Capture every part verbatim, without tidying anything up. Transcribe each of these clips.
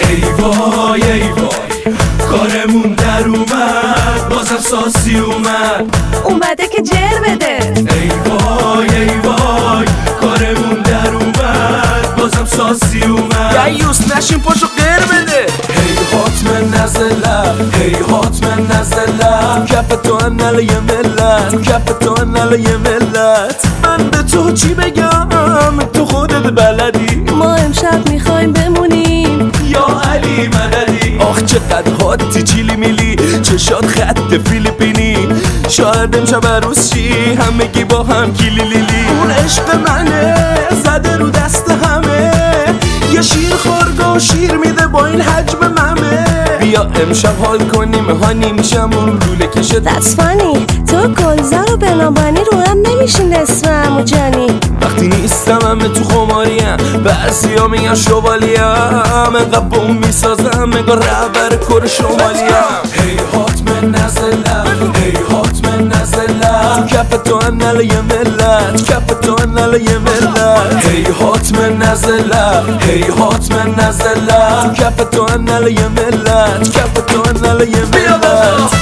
ای وای ای وای کارمون در اومد، بازم ساسی اومد اومده که جر بده. ای وای ای وای کارمون در اومد، بازم ساسی اومد. دیوس نشین پاشو غیر بده. هی حتما نزله هی حتما نزله کف تو انل یه ملت، کف تو انل یه ملت. من به تو چی بگم تو خودت بلدی. ما امشب میخوایم بمونیم یا علی مددی. آخ چقدر حاتی چیلی میلی، چشات خط فیلیپینی. شاید امشب عروس شی همگی با هم کیلی لیلی. اون عشق منه زده رو دست همه، یه شیر خورده و شیر میده با این حجم ممه. بیا امشب حال کنیم هانی میشم اون لوله کشه. That's funny تو گلزار و بنابانی رو هم نمیشین اسم عمو جانی. وقتی نیستم همه تو خماریم، بعضی ها میگن شوالیم. انقدر بوم میسازم مگه رهبر کر شمالیم. هی حتما نزله هی حتما نزله کف تو انل یه ملت، کف تو انل یه ملت. هی حتما نزله هی حتما نزله کف تو انل یه ملت، کف تو انل یه ملت.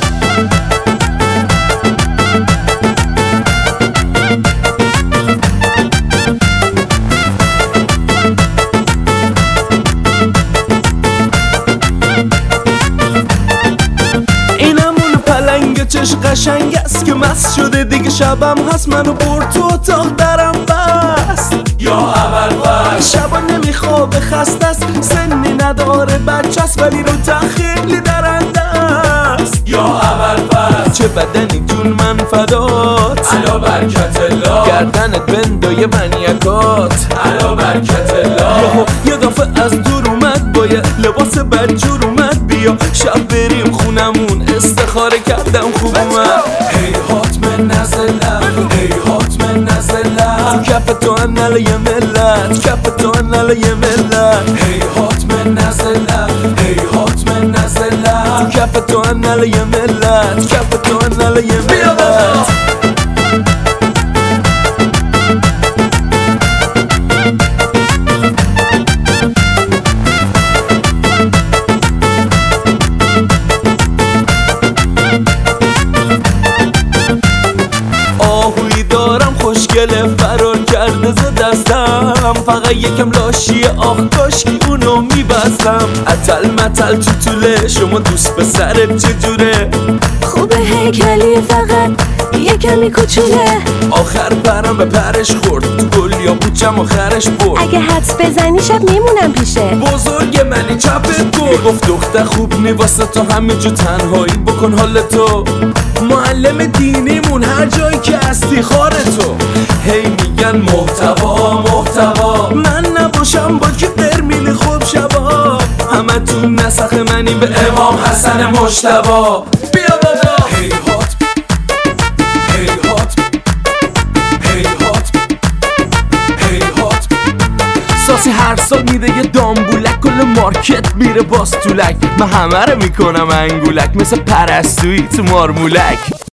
چش قشنگ است که مست شده دیگه شبم هست. منو برد تو اتاق درم بست یا اول بس. شبا نمیخوابه خسته است، سنی نداره بچه است ولی رو تخیلی درنده است. یا اول بس. چه بدنی جون من فدات، علا برکت الله. گردنت بندای منیکات، علا برکت الله. یه دفعه از دور اومد با یه لباس بدجور اومد. بیا شب بریم خونمون استخاره کردم خوب اومد. هی حتما نزله هی حتما نزله کف تو انل یه ملت، کف تو انل یه ملت. هی حتما نزله هی حتما نزله کف تو انل یه ملت، کف تو انل یه ملت. آهوی دارم خوشگله فرار کرده ز دستم، فقط یکم لاشیه آخ کاشکی اونو میبستم. اتل متل تو طوله شما دوست به سرت چجوره. خوبه هیکلی فقط یه کمی کوچوله. آخر پرم به پرش خورد تو گل یا بوچم آخرش برد. اگه حدس بزنی شب میمونم پیشه. بزرگ منی چپت گفت گفت دختر خوب نی واسه تو همه جو تنهایی بکن حال تو. معلم دینیمون هر جایی که هستی خار تو. هی میگن محتوا محتوا، من نباشم با که برمیل خوب شبا. همه تو نسخ منی به امام حسن مجتبا. بیا بابا هی حت هی حت هی حت هی حت. ساسی هر سال میده یه دامبولک، کل مارکت میره باز طولک. من همه رو میکنم انگولک مثل پرستویی تو مارمولک.